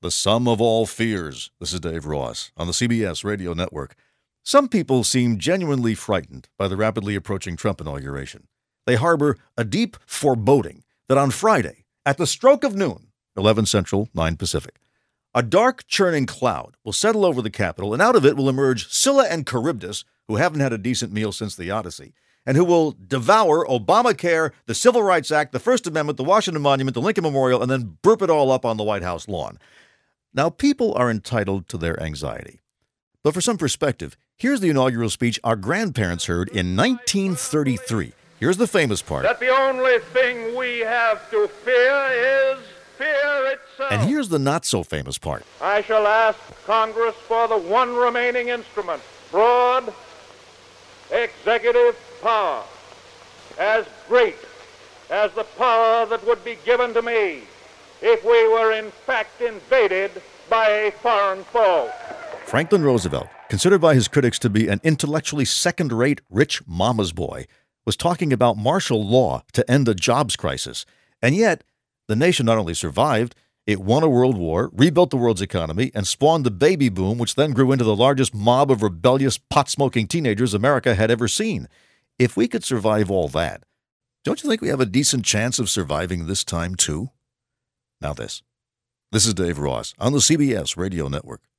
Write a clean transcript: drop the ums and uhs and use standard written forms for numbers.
the sum of all fears. This is Dave Ross on the CBS Radio Network. Some people seem genuinely frightened by the rapidly approaching Trump inauguration. They harbor a deep foreboding that on Friday, at the stroke of noon, 11 Central, 9 Pacific, a dark, churning cloud will settle over the Capitol, and out of it will emerge Scylla and Charybdis, who haven't had a decent meal since the Odyssey, and who will devour Obamacare, the Civil Rights Act, the First Amendment, the Washington Monument, the Lincoln Memorial, and then burp it all up on the White House lawn. Now, people are entitled to their anxiety. But for some perspective, here's the inaugural speech our grandparents heard in 1933. Here's the famous part. That the only thing we have to fear is fear itself. And here's the not-so-famous part. I shall ask Congress for the one remaining instrument, broad executive power, as great as the power that would be given to me if we were in fact invaded by a foreign foe. Franklin Roosevelt, considered by his critics to be an intellectually second-rate rich mama's boy, was talking about martial law to end the jobs crisis. And yet, the nation not only survived, it won a world war, rebuilt the world's economy, and spawned the baby boom, which then grew into the largest mob of rebellious, pot-smoking teenagers America had ever seen. If we could survive all that, don't you think we have a decent chance of surviving this time, too? Now this. This is Dave Ross on the CBS Radio Network.